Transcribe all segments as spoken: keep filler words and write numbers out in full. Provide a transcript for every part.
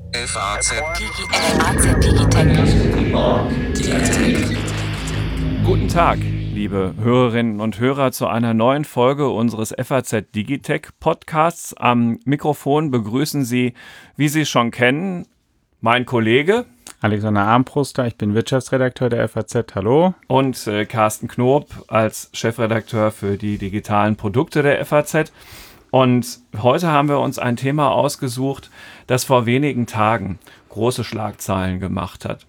F A Z Digitech. Guten Tag, liebe Hörerinnen und Hörer, zu einer neuen Folge unseres F A Z Digitech Podcasts. Am Mikrofon begrüßen Sie, wie Sie schon kennen, mein Kollege Alexander Armbruster, ich bin Wirtschaftsredakteur der F A Z, hallo. Und äh, Carsten Knob als Chefredakteur für die digitalen Produkte der F A Z. Und heute haben wir uns ein Thema ausgesucht, das vor wenigen Tagen große Schlagzeilen gemacht hat.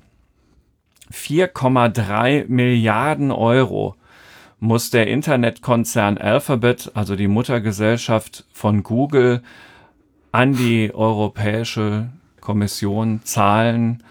vier Komma drei Milliarden Euro muss der Internetkonzern Alphabet, also die Muttergesellschaft von Google, an die Europäische Kommission zahlen.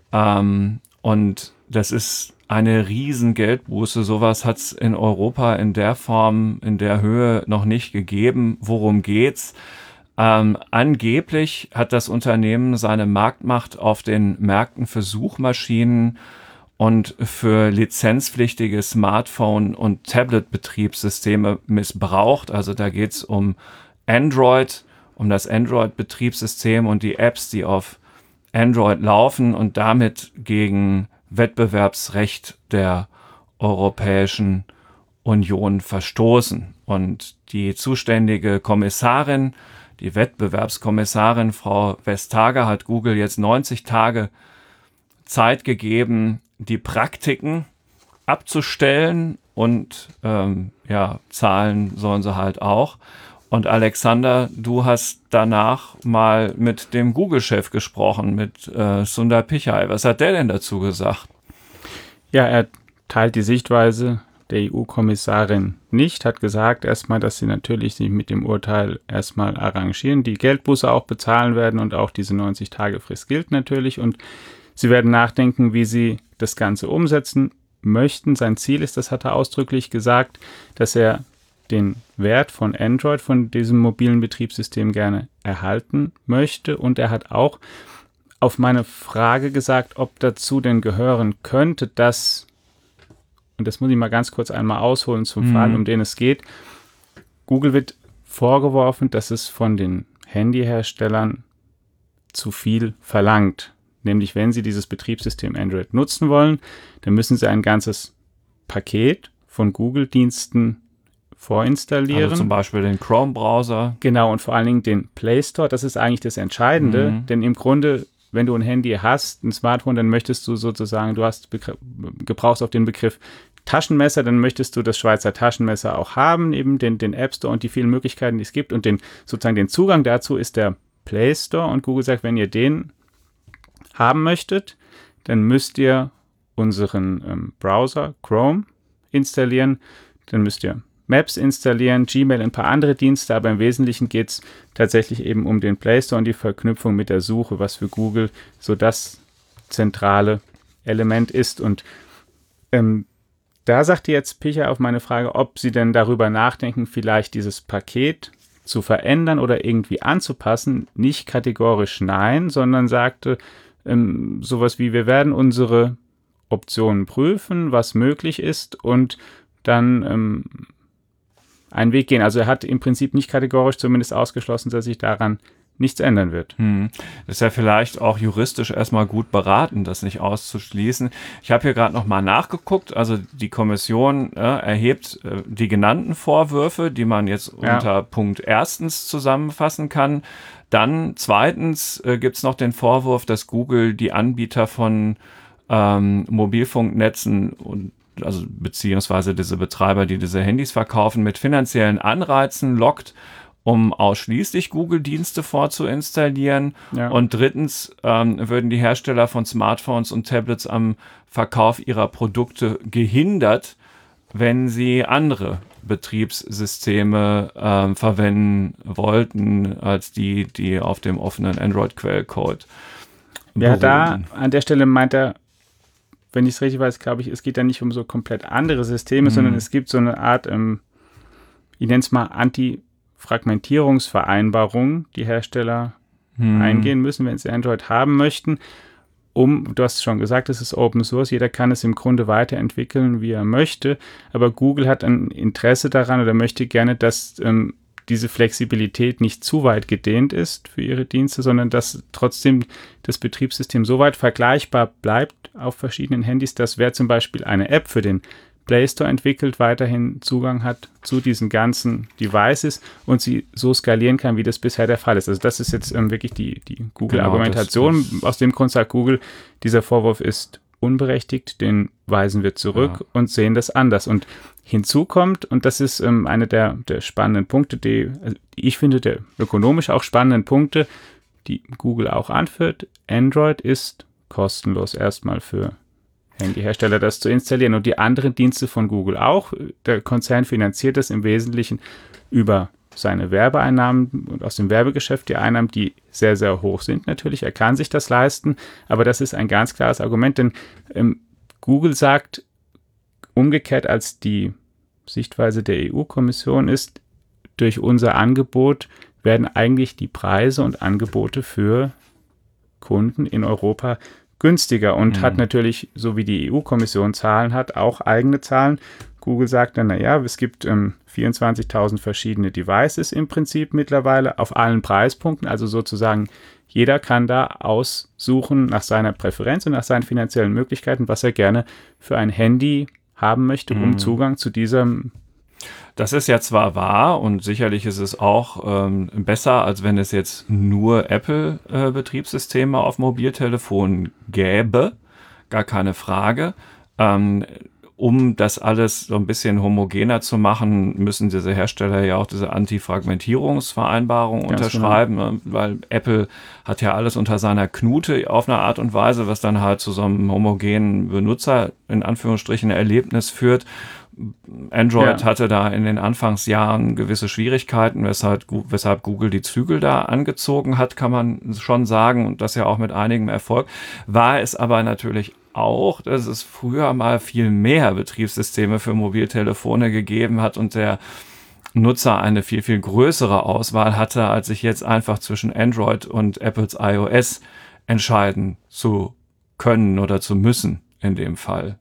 Ähm, und das ist eine riesen Geldbuße. Sowas hat es in Europa in der Form, in der Höhe noch nicht gegeben. Worum geht's? Ähm, angeblich hat das Unternehmen seine Marktmacht auf den Märkten für Suchmaschinen und für lizenzpflichtige Smartphone- und Tablet-Betriebssysteme missbraucht. Also da geht's um Android, um das Android-Betriebssystem und die Apps, die auf Android laufen und damit gegen Wettbewerbsrecht der Europäischen Union verstoßen. Und die zuständige Kommissarin, die Wettbewerbskommissarin Frau Vestager, hat Google jetzt neunzig Tage Zeit gegeben, die Praktiken abzustellen und ähm, ja, zahlen sollen sie halt auch. Und Alexander, du hast danach mal mit dem Google-Chef gesprochen, mit äh, Sundar Pichai. Was hat der denn dazu gesagt? Ja, er teilt die Sichtweise der E U-Kommissarin nicht, hat gesagt erstmal, dass sie natürlich sich mit dem Urteil erstmal arrangieren, die Geldbuße auch bezahlen werden und auch diese neunzig Tage Frist gilt natürlich und sie werden nachdenken, wie sie das Ganze umsetzen möchten. Sein Ziel ist, das hat er ausdrücklich gesagt, dass er den Wert von Android, von diesem mobilen Betriebssystem gerne erhalten möchte. Und er hat auch auf meine Frage gesagt, ob dazu denn gehören könnte, dass, und das muss ich mal ganz kurz einmal ausholen zum mhm. Fall, um den es geht, Google wird vorgeworfen, dass es von den Handyherstellern zu viel verlangt. Nämlich, wenn sie dieses Betriebssystem Android nutzen wollen, dann müssen sie ein ganzes Paket von Google-Diensten vorinstallieren. Also zum Beispiel den Chrome-Browser. Genau, und vor allen Dingen den Play Store. Das ist eigentlich das Entscheidende, mhm. denn im Grunde, wenn du ein Handy hast, ein Smartphone, dann möchtest du sozusagen, du hast Begr- gebrauchst auf den Begriff Taschenmesser, dann möchtest du das Schweizer Taschenmesser auch haben, eben den, den App Store und die vielen Möglichkeiten, die es gibt. Und den sozusagen den Zugang dazu ist der Play Store. Und Google sagt, wenn ihr den haben möchtet, dann müsst ihr unseren ähm, Browser Chrome installieren, dann müsst ihr Maps installieren, Gmail, ein paar andere Dienste, aber im Wesentlichen geht es tatsächlich eben um den Play Store und die Verknüpfung mit der Suche, was für Google so das zentrale Element ist. Und ähm, da sagte jetzt Pichai auf meine Frage, ob sie denn darüber nachdenken, vielleicht dieses Paket zu verändern oder irgendwie anzupassen, nicht kategorisch nein, sondern sagte ähm, sowas wie, wir werden unsere Optionen prüfen, was möglich ist und dann ähm, einen Weg gehen. Also er hat im Prinzip nicht kategorisch zumindest ausgeschlossen, dass sich daran nichts ändern wird. Hm. Das ist ja vielleicht auch juristisch erstmal gut beraten, das nicht auszuschließen. Ich habe hier gerade nochmal nachgeguckt. Also die Kommission äh, erhebt äh, die genannten Vorwürfe, die man jetzt ja. unter Punkt erstens zusammenfassen kann. Dann zweitens äh, gibt es noch den Vorwurf, dass Google die Anbieter von ähm, Mobilfunknetzen und also beziehungsweise diese Betreiber, die diese Handys verkaufen, mit finanziellen Anreizen lockt, um ausschließlich Google-Dienste vorzuinstallieren. Ja. Und drittens ähm, würden die Hersteller von Smartphones und Tablets am Verkauf ihrer Produkte gehindert, wenn sie andere Betriebssysteme ähm, verwenden wollten, als die, die auf dem offenen Android-Quellcode beruhen. Ja, da an der Stelle meint er, wenn ich es richtig weiß, glaube ich, es geht da nicht um so komplett andere Systeme, mhm. sondern es gibt so eine Art, ähm, ich nenne es mal Anti-Fragmentierungsvereinbarung, die Hersteller mhm. eingehen müssen, wenn sie Android haben möchten, um, du hast es schon gesagt, es ist Open Source, jeder kann es im Grunde weiterentwickeln, wie er möchte, aber Google hat ein Interesse daran oder möchte gerne, dass ähm, diese Flexibilität nicht zu weit gedehnt ist für ihre Dienste, sondern dass trotzdem das Betriebssystem so weit vergleichbar bleibt auf verschiedenen Handys, dass wer zum Beispiel eine App für den Play Store entwickelt, weiterhin Zugang hat zu diesen ganzen Devices und sie so skalieren kann, wie das bisher der Fall ist. Also das ist jetzt ähm, wirklich die, die Google-Argumentation. Genau, das, das aus dem Grund sagt Google, dieser Vorwurf ist unberechtigt, den weisen wir zurück ja. und sehen das anders. Und hinzu kommt, und das ist ähm, einer der, der spannenden Punkte, die, also ich finde, der ökonomisch auch spannenden Punkte, die Google auch anführt, Android ist kostenlos erstmal für Handyhersteller, das zu installieren und die anderen Dienste von Google auch. Der Konzern finanziert das im Wesentlichen über seine Werbeeinnahmen und aus dem Werbegeschäft die Einnahmen, die sehr, sehr hoch sind natürlich. Er kann sich das leisten, aber das ist ein ganz klares Argument, denn ähm, Google sagt umgekehrt, als die Sichtweise der E U-Kommission ist, durch unser Angebot werden eigentlich die Preise und Angebote für Kunden in Europa günstiger und mhm. hat natürlich, so wie die E U-Kommission Zahlen hat, auch eigene Zahlen. Google sagt dann, naja, es gibt ähm, vierundzwanzigtausend verschiedene Devices im Prinzip mittlerweile auf allen Preispunkten, also sozusagen jeder kann da aussuchen nach seiner Präferenz und nach seinen finanziellen Möglichkeiten, was er gerne für ein Handy haben möchte, um mhm. Zugang zu diesem. Das ist ja zwar wahr und sicherlich ist es auch ähm, besser, als wenn es jetzt nur Apple-Betriebssysteme äh, auf Mobiltelefonen gäbe, gar keine Frage. Ähm, um das alles so ein bisschen homogener zu machen, müssen diese Hersteller ja auch diese Anti-Fragmentierungsvereinbarung Ganz unterschreiben, genau. ne? Weil Apple hat ja alles unter seiner Knute auf eine Art und Weise, was dann halt zu so einem homogenen Benutzer, in Anführungsstrichen, Erlebnis führt. Android ja. hatte da in den Anfangsjahren gewisse Schwierigkeiten, weshalb, weshalb Google die Zügel da angezogen hat, kann man schon sagen, und das ja auch mit einigem Erfolg. War es aber natürlich auch, dass es früher mal viel mehr Betriebssysteme für Mobiltelefone gegeben hat und der Nutzer eine viel, viel größere Auswahl hatte, als sich jetzt einfach zwischen Android und Apples iOS entscheiden zu können oder zu müssen in dem Fall.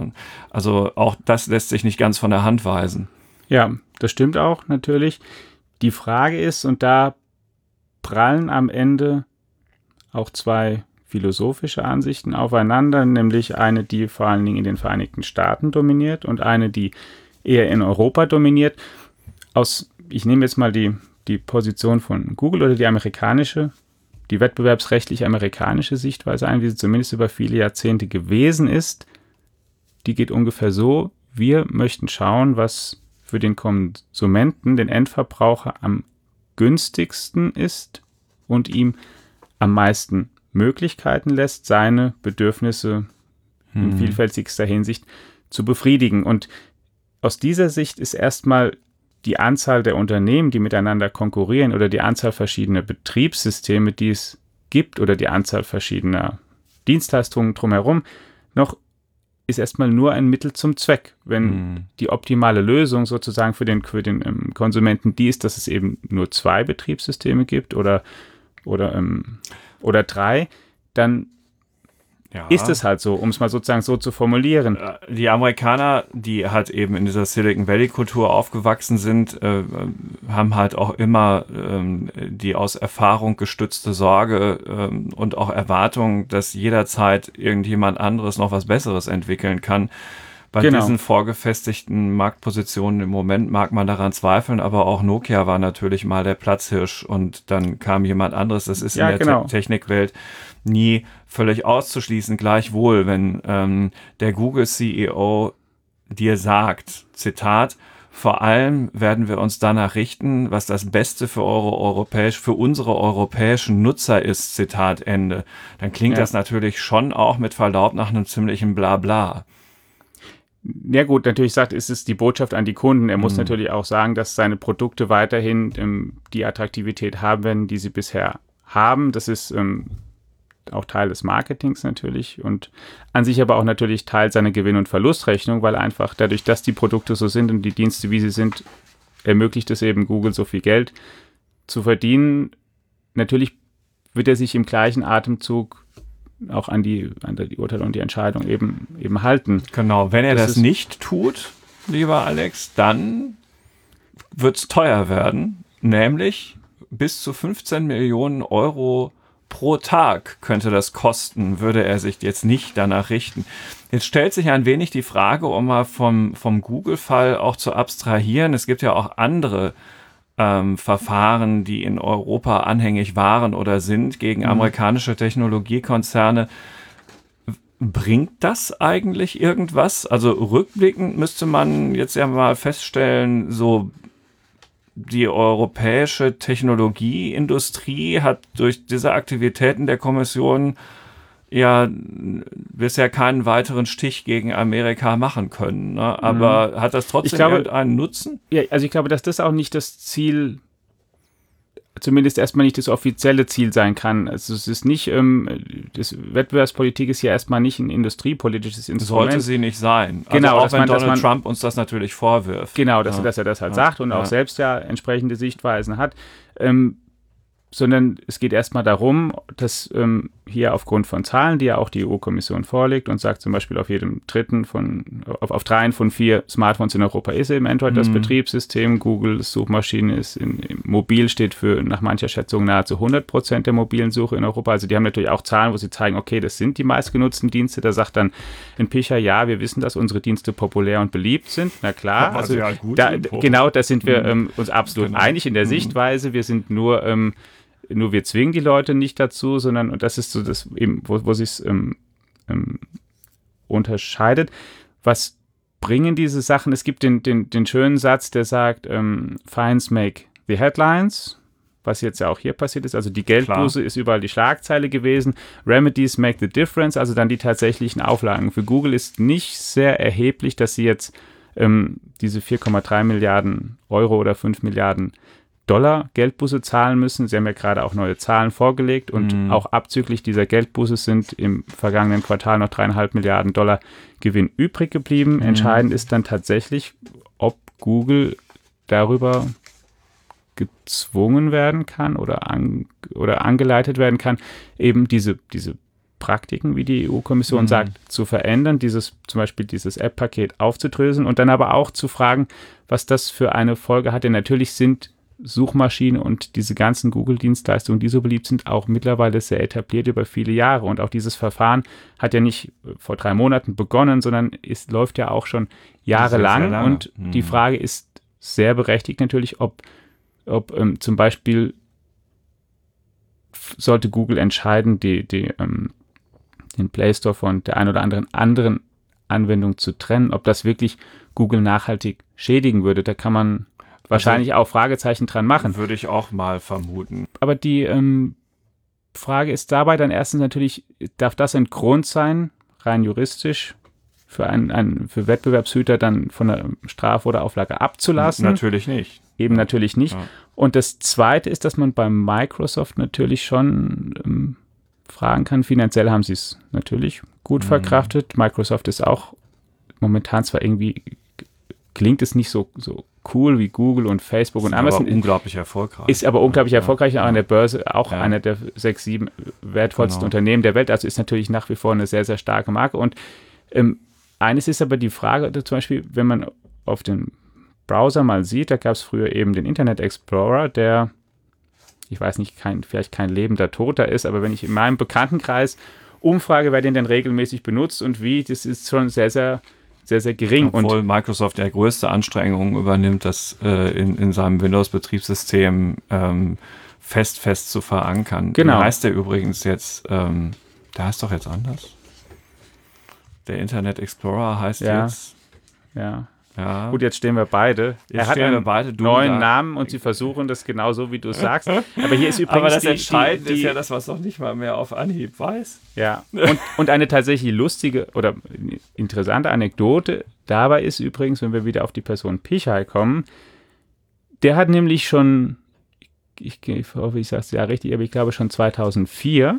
Also auch das lässt sich nicht ganz von der Hand weisen. Ja, das stimmt auch natürlich. Die Frage ist, und da prallen am Ende auch zwei philosophische Ansichten aufeinander, nämlich eine, die vor allen Dingen in den Vereinigten Staaten dominiert und eine, die eher in Europa dominiert. Aus, ich nehme jetzt mal die, die Position von Google oder die amerikanische, die wettbewerbsrechtlich amerikanische Sichtweise ein, wie sie zumindest über viele Jahrzehnte gewesen ist. Die geht ungefähr so: Wir möchten schauen, was für den Konsumenten, den Endverbraucher am günstigsten ist und ihm am meisten Möglichkeiten lässt, seine Bedürfnisse mhm. in vielfältigster Hinsicht zu befriedigen. Und aus dieser Sicht ist erstmal die Anzahl der Unternehmen, die miteinander konkurrieren, oder die Anzahl verschiedener Betriebssysteme, die es gibt, oder die Anzahl verschiedener Dienstleistungen drumherum, noch ist erstmal nur ein Mittel zum Zweck. Wenn mhm. die optimale Lösung sozusagen für den, für den ähm, Konsumenten die ist, dass es eben nur zwei Betriebssysteme gibt oder, oder, ähm, oder drei, dann ja. ist es halt so, um es mal sozusagen so zu formulieren. Die Amerikaner, die halt eben in dieser Silicon Valley-Kultur aufgewachsen sind, äh, haben halt auch immer ähm, die aus Erfahrung gestützte Sorge ähm, und auch Erwartung, dass jederzeit irgendjemand anderes noch was Besseres entwickeln kann. Bei genau. diesen vorgefestigten Marktpositionen im Moment mag man daran zweifeln, aber auch Nokia war natürlich mal der Platzhirsch und dann kam jemand anderes. Das ist ja, in der genau. Te- Technikwelt nie völlig auszuschließen. Gleichwohl, wenn ähm, der Google-C E O dir sagt, Zitat, vor allem werden wir uns danach richten, was das Beste für eure europäisch, für unsere europäischen Nutzer ist, Zitat Ende. Dann klingt ja. das natürlich schon auch mit Verlaub nach einem ziemlichen Blabla. Ja gut, natürlich sagt, ist es die Botschaft an die Kunden. Er muss mhm. natürlich auch sagen, dass seine Produkte weiterhin ähm, die Attraktivität haben werden, die sie bisher haben. Das ist ähm, auch Teil des Marketings natürlich und an sich aber auch natürlich Teil seiner Gewinn- und Verlustrechnung, weil einfach dadurch, dass die Produkte so sind und die Dienste, wie sie sind, ermöglicht es eben Google so viel Geld zu verdienen. Natürlich wird er sich im gleichen Atemzug auch an die, an die Urteile und die Entscheidung eben, eben halten. Genau, wenn er das, das nicht tut, lieber Alex, dann wird es teuer werden. nämlich bis zu fünfzehn Millionen Euro pro Tag könnte das kosten, würde er sich jetzt nicht danach richten. Jetzt stellt sich ein wenig die Frage, um mal vom, vom Google-Fall auch zu abstrahieren. Es gibt ja auch andere ähm, Verfahren, die in Europa anhängig waren oder sind gegen amerikanische Technologiekonzerne. Bringt das eigentlich irgendwas? Also rückblickend müsste man jetzt ja mal feststellen, so die europäische Technologieindustrie hat durch diese Aktivitäten der Kommission ja bisher keinen weiteren Stich gegen Amerika machen können. Ne? Aber mhm. hat das trotzdem glaube, irgendeinen Nutzen? Ja, also ich glaube, dass das auch nicht das Ziel, zumindest erstmal nicht das offizielle Ziel sein kann. Also es ist nicht, ähm, das Wettbewerbspolitik ist ja erstmal nicht ein industriepolitisches Instrument. Sollte sie nicht sein. Also genau, auch wenn man, Donald man, Trump uns das natürlich vorwirft. Genau, dass, ja. dass er das halt ja. sagt und ja. auch selbst ja entsprechende Sichtweisen hat. Ähm, sondern es geht erstmal darum, dass ähm, hier aufgrund von Zahlen, die ja auch die E U-Kommission vorlegt und sagt zum Beispiel auf jedem dritten von, auf, auf dreien von vier Smartphones in Europa ist eben Android mhm. das Betriebssystem, Google Suchmaschine ist in, in, mobil steht für nach mancher Schätzung nahezu hundert Prozent der mobilen Suche in Europa. Also die haben natürlich auch Zahlen, wo sie zeigen, okay, das sind die meistgenutzten Dienste. Da sagt dann ein Picher, ja, wir wissen, dass unsere Dienste populär und beliebt sind. Na klar, also ja gut da, genau, da sind wir ähm, uns absolut genau. einig in der mhm. Sichtweise. Wir sind nur ähm, Nur wir zwingen die Leute nicht dazu, sondern, und das ist so das eben, wo, wo sich es ähm, ähm, unterscheidet. Was bringen diese Sachen? Es gibt den, den, den schönen Satz, der sagt, ähm, Fines make the headlines, was jetzt ja auch hier passiert ist. Also die Geldbuße Klar. ist überall die Schlagzeile gewesen. Remedies make the difference, also dann die tatsächlichen Auflagen. Für Google ist nicht sehr erheblich, dass sie jetzt ähm, diese vier Komma drei Milliarden Euro oder fünf Milliarden Dollar Geldbuße zahlen müssen. Sie haben ja gerade auch neue Zahlen vorgelegt und mm. auch abzüglich dieser Geldbuße sind im vergangenen Quartal noch dreieinhalb Milliarden Dollar Gewinn übrig geblieben. Mm. Entscheidend ist dann tatsächlich, ob Google darüber gezwungen werden kann oder, an, oder angeleitet werden kann, eben diese, diese Praktiken, wie die E U-Kommission mm. sagt, zu verändern, dieses, zum Beispiel dieses App-Paket aufzudröseln und dann aber auch zu fragen, was das für eine Folge hat. Denn natürlich sind Suchmaschine und diese ganzen Google-Dienstleistungen, die so beliebt sind, auch mittlerweile sehr etabliert über viele Jahre. Und auch dieses Verfahren hat ja nicht vor drei Monaten begonnen, sondern es läuft ja auch schon jahrelang. Sehr und hm. die Frage ist sehr berechtigt natürlich, ob, ob ähm, zum Beispiel sollte Google entscheiden, die, die, ähm, den Play Store von der ein oder anderen anderen Anwendung zu trennen, ob das wirklich Google nachhaltig schädigen würde. Da kann man wahrscheinlich also, auch Fragezeichen dran machen. Würde ich auch mal vermuten. Aber die ähm, Frage ist dabei dann erstens natürlich, darf das ein Grund sein, rein juristisch, für, ein, ein, für Wettbewerbshüter dann von der Strafe oder Auflage abzulassen? Natürlich nicht. Eben natürlich nicht. Ja. Und das Zweite ist, dass man bei Microsoft natürlich schon ähm, fragen kann. Finanziell haben sie es natürlich gut mhm. verkraftet. Microsoft ist auch momentan zwar irgendwie, klingt es nicht so, so cool wie Google und Facebook und Amazon. Aber unglaublich erfolgreich. Ist aber unglaublich ja. erfolgreich, auch an der Börse, auch ja. einer der sechs, sieben wertvollsten genau. Unternehmen der Welt. Also ist natürlich nach wie vor eine sehr, sehr starke Marke. Und ähm, eines ist aber die Frage, zum Beispiel, wenn man auf den Browser mal sieht, da gab es früher eben den Internet Explorer, der, ich weiß nicht, kein, vielleicht kein lebender Toter ist, aber wenn ich in meinem Bekanntenkreis umfrage, wer den denn regelmäßig benutzt und wie, das ist schon sehr, sehr sehr, sehr gering. Obwohl und Microsoft ja größte Anstrengungen übernimmt, das äh, in, in seinem Windows-Betriebssystem ähm, fest, fest zu verankern. Genau. Wie heißt der übrigens jetzt? Ähm, der heißt doch jetzt anders. Der Internet Explorer heißt ja. jetzt... Ja. Ja. Gut, jetzt stehen wir beide. Jetzt er hat einen beide, neuen Namen und sie versuchen das genau so, wie du es sagst. Aber hier ist übrigens Aber das die, Entscheidende die, die, ist ja das, was noch nicht mal mehr auf Anhieb weiß. Ja, und, und eine tatsächlich lustige oder interessante Anekdote dabei ist übrigens, wenn wir wieder auf die Person Pichai kommen, der hat nämlich schon, ich, ich hoffe, ich sage es ja richtig, aber ich glaube schon zweitausendvier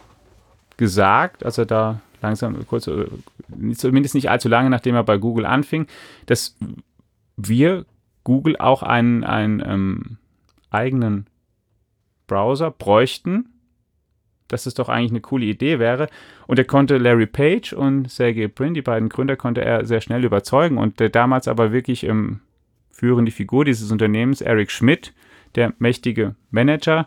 gesagt, also da langsam, kurz, zumindest nicht allzu lange, nachdem er bei Google anfing, dass wir Google auch einen, einen ähm, eigenen Browser bräuchten, dass es doch eigentlich eine coole Idee wäre. Und er konnte Larry Page und Sergey Brin, die beiden Gründer, konnte er sehr schnell überzeugen. Und der damals aber wirklich ähm, führende Figur dieses Unternehmens, Eric Schmidt, der mächtige Manager,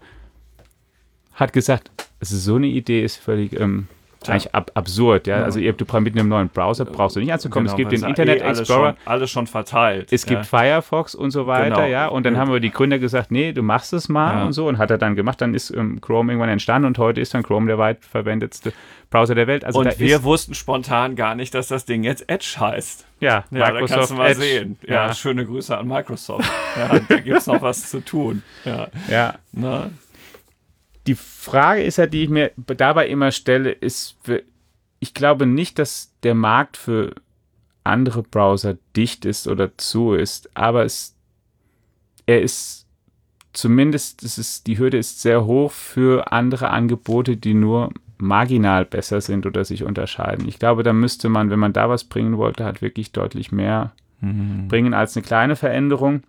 hat gesagt, also so eine Idee ist völlig ähm, eigentlich ab, absurd. Ja? Ja. Also ihr, du mit einem neuen Browser brauchst du nicht anzukommen. Genau, es gibt den Internet eh Explorer. Alles schon, alles schon verteilt. Es ja. gibt Firefox und so weiter. Genau. Ja? Und dann haben wir die Gründer gesagt, nee, du machst es mal ja. und so. Und hat er dann gemacht. Dann ist ähm, Chrome irgendwann entstanden und heute ist dann Chrome der weit verwendetste Browser der Welt. Also und da wir ist, wussten spontan gar nicht, dass das Ding jetzt Edge heißt. Ja, ja Microsoft da kannst du mal Edge. sehen. Ja, ja, schöne Grüße an Microsoft. Ja, da gibt es noch was zu tun. Ja. ja. Na? Die Frage ist ja, die ich mir dabei immer stelle, ist, ich glaube nicht, dass der Markt für andere Browser dicht ist oder zu ist, aber es, er ist zumindest, es ist, die Hürde ist sehr hoch für andere Angebote, die nur marginal besser sind oder sich unterscheiden. Ich glaube, da müsste man, wenn man da was bringen wollte, halt wirklich deutlich mehr mhm. bringen als eine kleine Veränderung.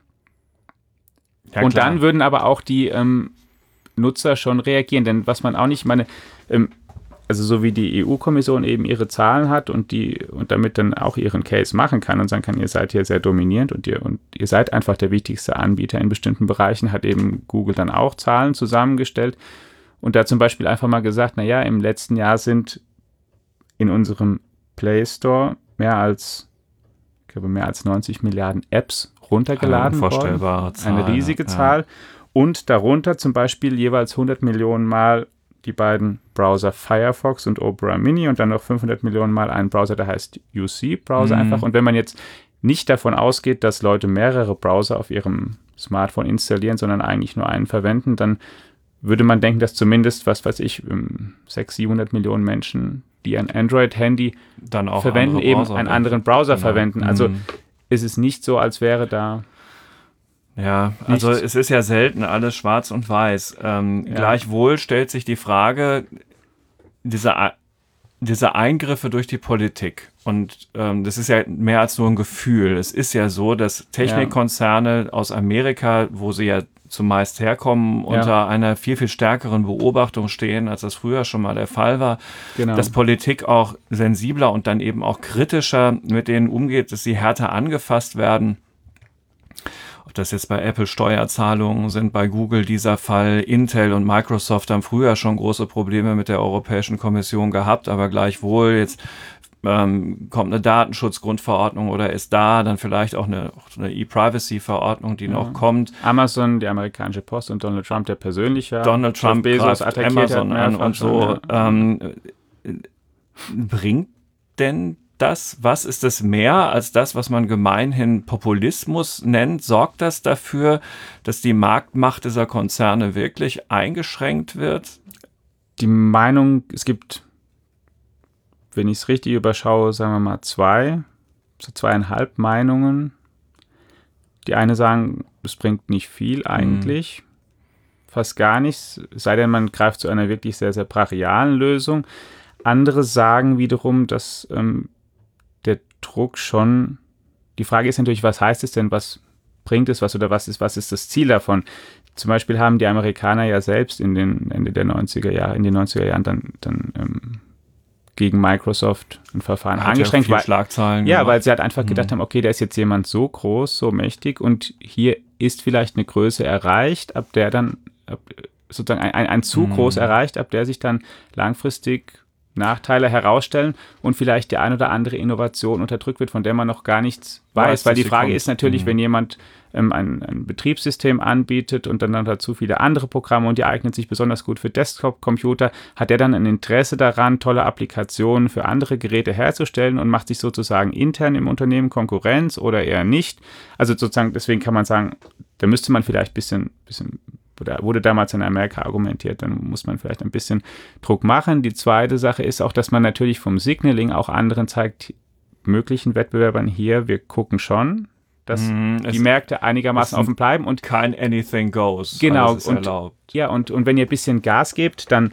Ja, und klar. Dann würden aber auch die ähm, Nutzer schon reagieren, denn was man auch nicht, meine, ähm, also so wie die E U-Kommission eben ihre Zahlen hat und die und damit dann auch ihren Case machen kann und sagen kann, ihr seid hier sehr dominierend und ihr und ihr seid einfach der wichtigste Anbieter in bestimmten Bereichen, hat eben Google dann auch Zahlen zusammengestellt und da zum Beispiel einfach mal gesagt, naja, im letzten Jahr sind in unserem Play Store mehr als, ich glaube, mehr als neunzig Milliarden Apps runtergeladen worden. Zahl, eine riesige ja. Zahl. Und darunter zum Beispiel jeweils hundert Millionen Mal die beiden Browser Firefox und Opera Mini und dann noch fünfhundert Millionen Mal einen Browser, der heißt U C-Browser mhm. einfach. Und wenn man jetzt nicht davon ausgeht, dass Leute mehrere Browser auf ihrem Smartphone installieren, sondern eigentlich nur einen verwenden, dann würde man denken, dass zumindest, was weiß ich, sechshundert, siebenhundert Millionen Menschen, die ein Android-Handy dann auch verwenden, eben Browser einen anderen Browser genau. verwenden. Also mhm. ist es nicht so, als wäre da Ja, also Nichts. es ist ja selten alles schwarz und weiß. Ähm, Ja. Gleichwohl stellt sich die Frage, diese, diese Eingriffe durch die Politik. Und ähm, das ist ja mehr als nur ein Gefühl. Es ist ja so, dass Technikkonzerne aus Amerika, wo sie ja zumeist herkommen, unter Ja. einer viel, viel stärkeren Beobachtung stehen, als das früher schon mal der Fall war. Genau. Dass Politik auch sensibler und dann eben auch kritischer mit denen umgeht, dass sie härter angefasst werden. Ob das jetzt bei Apple Steuerzahlungen sind, bei Google dieser Fall, Intel und Microsoft haben früher schon große Probleme mit der Europäischen Kommission gehabt, aber gleichwohl jetzt ähm, kommt eine Datenschutzgrundverordnung oder ist da, dann vielleicht auch eine, auch eine E-Privacy-Verordnung, die ja. noch kommt. Amazon, die amerikanische Post und Donald Trump, der persönlich war. Donald Trump Bezos greift attackiert Amazon an und so. Ja. Ähm, bringt denn das, was ist das mehr als das, was man gemeinhin Populismus nennt? Sorgt das dafür, dass die Marktmacht dieser Konzerne wirklich eingeschränkt wird? Die Meinung, es gibt, wenn ich es richtig überschaue, sagen wir mal zwei, so zweieinhalb Meinungen. Die eine sagen, es bringt nicht viel eigentlich, mhm. fast gar nichts, sei denn man greift zu einer wirklich sehr, sehr brachialen Lösung. Andere sagen wiederum, dass ähm, der Druck schon, die Frage ist natürlich, was heißt es denn, was bringt es was oder was ist, was ist das Ziel davon? Zum Beispiel haben die Amerikaner ja selbst in den Ende der neunziger Jahre, in den neunziger Jahren dann, dann ähm, gegen Microsoft ein Verfahren Hat angeschränkt. Ja, weil, Schlagzeilen ja gemacht. weil sie halt einfach mhm. gedacht haben, okay, da ist jetzt jemand so groß, so mächtig und hier ist vielleicht eine Größe erreicht, ab der dann ab, sozusagen ein, ein, ein zu mhm. groß erreicht, ab der sich dann langfristig Nachteile herausstellen und vielleicht die ein oder andere Innovation unterdrückt wird, von der man noch gar nichts weiß. weiß weil die Frage kommt. ist natürlich, mhm. wenn jemand ähm, ein, ein Betriebssystem anbietet und dann, dann dazu viele andere Programme und die eignen sich besonders gut für Desktop-Computer, hat der dann ein Interesse daran, tolle Applikationen für andere Geräte herzustellen und macht sich sozusagen intern im Unternehmen Konkurrenz oder eher nicht. Also sozusagen, deswegen kann man sagen, da müsste man vielleicht ein bisschen, bisschen oder wurde damals in Amerika argumentiert, dann muss man vielleicht ein bisschen Druck machen. Die zweite Sache ist auch, dass man natürlich vom Signaling auch anderen zeigt, möglichen Wettbewerbern hier, wir gucken schon, dass mm, die Märkte einigermaßen offen bleiben. Und kein Anything goes. Genau. Alles ist und, erlaubt. Ja, und, und wenn ihr ein bisschen Gas gebt, dann,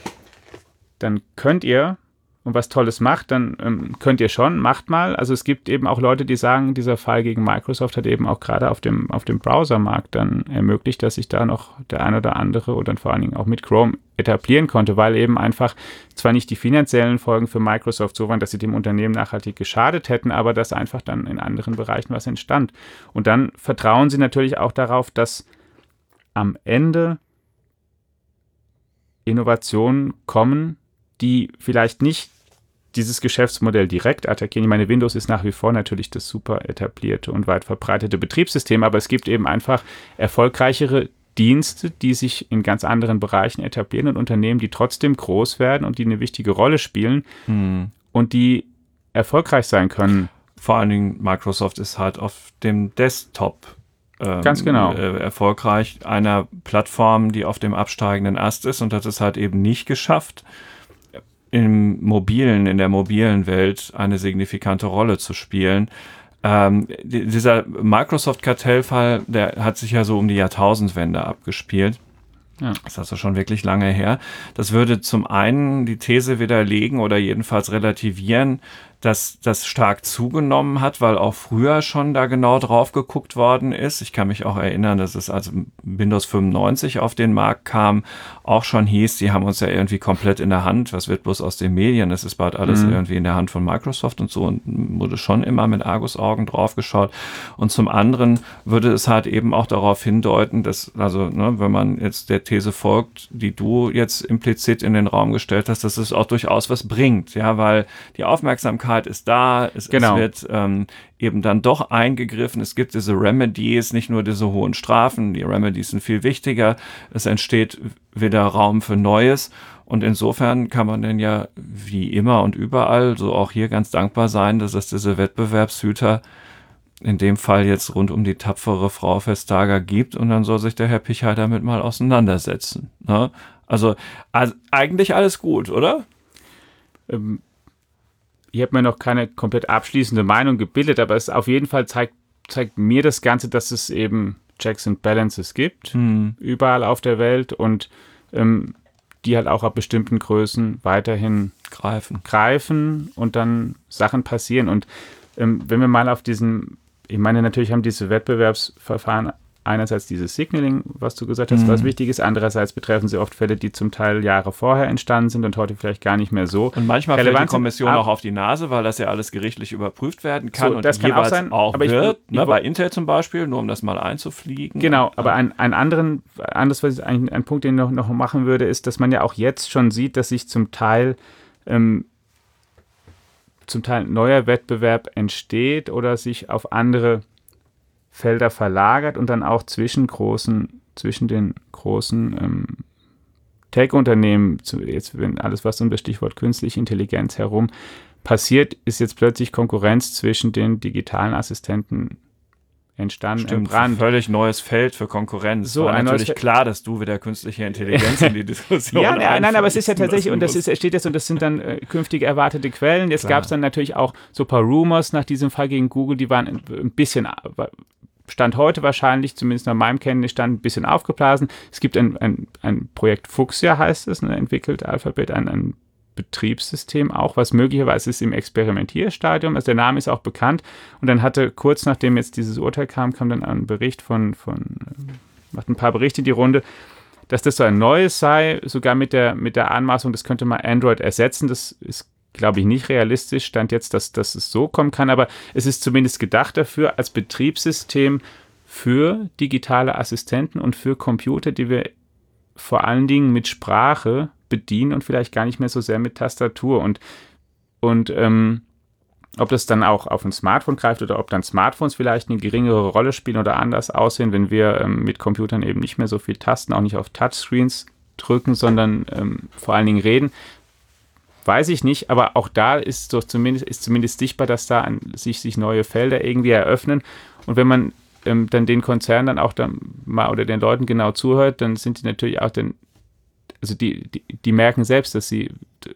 dann könnt ihr und was Tolles macht, dann ähm, könnt ihr schon, macht mal. Also es gibt eben auch Leute, die sagen, dieser Fall gegen Microsoft hat eben auch gerade auf dem, auf dem Browsermarkt dann ermöglicht, dass sich da noch der ein oder andere oder vor allen Dingen auch mit Chrome etablieren konnte, weil eben einfach zwar nicht die finanziellen Folgen für Microsoft so waren, dass sie dem Unternehmen nachhaltig geschadet hätten, aber dass einfach dann in anderen Bereichen was entstand. Und dann vertrauen sie natürlich auch darauf, dass am Ende Innovationen kommen, die vielleicht nicht dieses Geschäftsmodell direkt attackieren. Ich meine, Windows ist nach wie vor natürlich das super etablierte und weit verbreitete Betriebssystem, aber es gibt eben einfach erfolgreichere Dienste, die sich in ganz anderen Bereichen etablieren und Unternehmen, die trotzdem groß werden und die eine wichtige Rolle spielen hm. und die erfolgreich sein können. Vor allen Dingen Microsoft ist halt auf dem Desktop ähm, ganz genau. äh, erfolgreich, einer Plattform, die auf dem absteigenden Ast ist und hat es halt eben nicht geschafft, im mobilen, in der mobilen Welt eine signifikante Rolle zu spielen. Ähm, dieser Microsoft-Kartellfall, der hat sich ja so um die Jahrtausendwende abgespielt. Ja. Das ist also schon wirklich lange her. Das würde zum einen die These widerlegen oder jedenfalls relativieren, dass das stark zugenommen hat, weil auch früher schon da genau drauf geguckt worden ist. Ich kann mich auch erinnern, dass es als Windows fünfundneunzig auf den Markt kam, auch schon hieß, die haben uns ja irgendwie komplett in der Hand. Was wird bloß aus den Medien? Das ist bald alles mhm. irgendwie in der Hand von Microsoft und so, und wurde schon immer mit Argusaugen drauf geschaut. Und zum anderen würde es halt eben auch darauf hindeuten, dass, also ne, wenn man jetzt der These folgt, die du jetzt implizit in den Raum gestellt hast, dass es auch durchaus was bringt, ja, weil die Aufmerksamkeit ist da, es, genau. es wird ähm, eben dann doch eingegriffen, es gibt diese Remedies, nicht nur diese hohen Strafen, die Remedies sind viel wichtiger, es entsteht wieder Raum für Neues und insofern kann man denn ja wie immer und überall, so auch hier ganz dankbar sein, dass es diese Wettbewerbshüter in dem Fall jetzt rund um die tapfere Frau Vestager gibt und dann soll sich der Herr Pichai damit mal auseinandersetzen. Ne? Also, also eigentlich alles gut, oder? Ähm. Ich habe mir noch keine komplett abschließende Meinung gebildet, aber es auf jeden Fall zeigt, zeigt mir das Ganze, dass es eben Checks and Balances gibt, hm. überall auf der Welt und ähm, die halt auch ab bestimmten Größen weiterhin greifen, greifen und dann Sachen passieren. Und ähm, wenn wir mal auf diesen, ich meine, natürlich haben diese Wettbewerbsverfahren einerseits dieses Signaling, was du gesagt hast, mhm. was wichtig ist, andererseits betreffen sie oft Fälle, die zum Teil Jahre vorher entstanden sind und heute vielleicht gar nicht mehr so und manchmal fällt die Kommission auch auf die Nase, weil das ja alles gerichtlich überprüft werden kann so, und das kann jeweils auch, sein, auch aber wird, ich, ne, ich, bei Intel zum Beispiel, nur um das mal einzufliegen. Genau, und, aber ein, ein anderen, anderes, was ich, ein, ein Punkt, den ich noch, noch machen würde, ist, dass man ja auch jetzt schon sieht, dass sich zum Teil ähm, zum Teil neuer Wettbewerb entsteht oder sich auf andere Felder verlagert und dann auch zwischen großen, zwischen den großen ähm, Tech-Unternehmen, jetzt wenn alles, was um das Stichwort künstliche Intelligenz herum passiert, ist jetzt plötzlich Konkurrenz zwischen den digitalen Assistenten entstanden. Stimmt, ein völlig neues Feld für Konkurrenz. So, war ein natürlich neues klar, dass du wieder künstliche Intelligenz in die Diskussion Ja, nein, nein, aber es ist ja tatsächlich, und das ist, steht jetzt, und das sind dann äh, künftig erwartete Quellen. Jetzt gab es dann natürlich auch so ein paar Rumors nach diesem Fall gegen Google, die waren ein bisschen, Stand heute wahrscheinlich, zumindest nach meinem Kenntnisstand, ein bisschen aufgeblasen. Es gibt ein, ein, ein Projekt Fuchsia, heißt es, ne, entwickelt Alphabet, ein, ein Betriebssystem auch, was möglicherweise ist im Experimentierstadium, also der Name ist auch bekannt, und dann hatte kurz nachdem jetzt dieses Urteil kam, kam dann ein Bericht von, von macht ein paar Berichte die Runde, dass das so ein neues sei, sogar mit der, mit der Anmaßung, das könnte mal Android ersetzen, das ist, glaube ich, nicht realistisch, stand jetzt, dass, dass es so kommen kann, aber es ist zumindest gedacht dafür, als Betriebssystem für digitale Assistenten und für Computer, die wir vor allen Dingen mit Sprache bedienen und vielleicht gar nicht mehr so sehr mit Tastatur. Und, und ähm, ob das dann auch auf ein Smartphone greift oder ob dann Smartphones vielleicht eine geringere Rolle spielen oder anders aussehen, wenn wir ähm, mit Computern eben nicht mehr so viel Tasten, auch nicht auf Touchscreens drücken, sondern ähm, vor allen Dingen reden, weiß ich nicht. Aber auch da ist doch zumindest, ist zumindest sichtbar, dass da an, sich, sich neue Felder irgendwie eröffnen. Und wenn man ähm, dann den Konzernen dann auch dann mal oder den Leuten genau zuhört, dann sind die natürlich auch dann Also die, die, die merken selbst, dass sie d-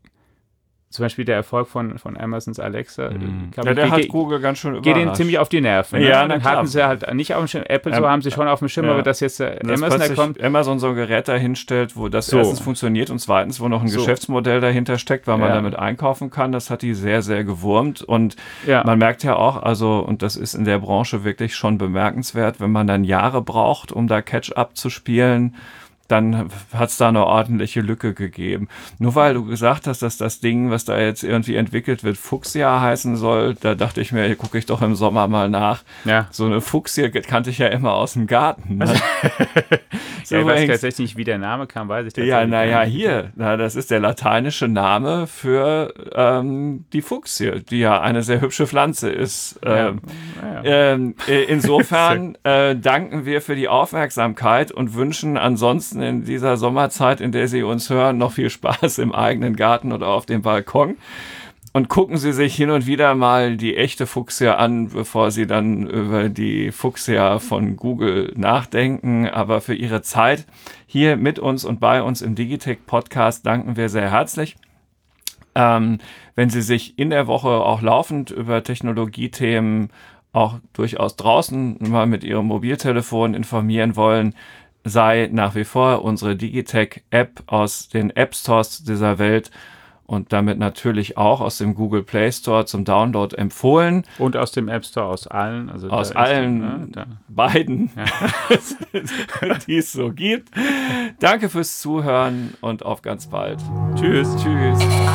zum Beispiel der Erfolg von, von Amazons Alexa, mhm. glaub, ja, der geht, hat Google ganz schön überrascht. Geht ihnen ziemlich auf die Nerven. Ja, ne? Dann hatten sie halt nicht auf dem Schirm, Apple so ähm, haben sie schon auf dem Schirm, ja. aber dass jetzt äh, dass Amazon da kommt. Amazon so ein Gerät dahinstellt, wo das so. erstens funktioniert und zweitens, wo noch ein so. Geschäftsmodell dahinter steckt, weil man ja. damit einkaufen kann, das hat die sehr, sehr gewurmt. Und ja. man merkt ja auch, also, und das ist in der Branche wirklich schon bemerkenswert, wenn man dann Jahre braucht, um da Catch-up zu spielen, dann hat es da eine ordentliche Lücke gegeben. Nur weil du gesagt hast, dass das Ding, was da jetzt irgendwie entwickelt wird, Fuchsia heißen soll, da dachte ich mir, hier gucke ich doch im Sommer mal nach. Ja. So eine Fuchsia kannte ich ja immer aus dem Garten. Ne? Ja, ich weiß tatsächlich nicht, wie der Name kam, weiß ich tatsächlich Ja, naja, nicht. hier, na, das ist der lateinische Name für ähm, die Fuchsie, die ja eine sehr hübsche Pflanze ist. Ähm, ja. ähm, äh, insofern äh, danken wir für die Aufmerksamkeit und wünschen ansonsten in dieser Sommerzeit, in der Sie uns hören, noch viel Spaß im eigenen Garten oder auf dem Balkon. Und gucken Sie sich hin und wieder mal die echte Fuchsia an, bevor Sie dann über die Fuchsia von Google nachdenken. Aber für Ihre Zeit hier mit uns und bei uns im Digitech-Podcast danken wir sehr herzlich. Ähm, wenn Sie sich in der Woche auch laufend über Technologiethemen auch durchaus draußen mal mit Ihrem Mobiltelefon informieren wollen, sei nach wie vor unsere Digitech-App aus den App-Stores dieser Welt und damit natürlich auch aus dem Google Play Store zum Download empfohlen. Und aus dem App Store, aus allen. Also aus da allen ist, ne, da. beiden, Ja. die es so gibt. Danke fürs Zuhören und auf ganz bald. Tschüss. Tschüss.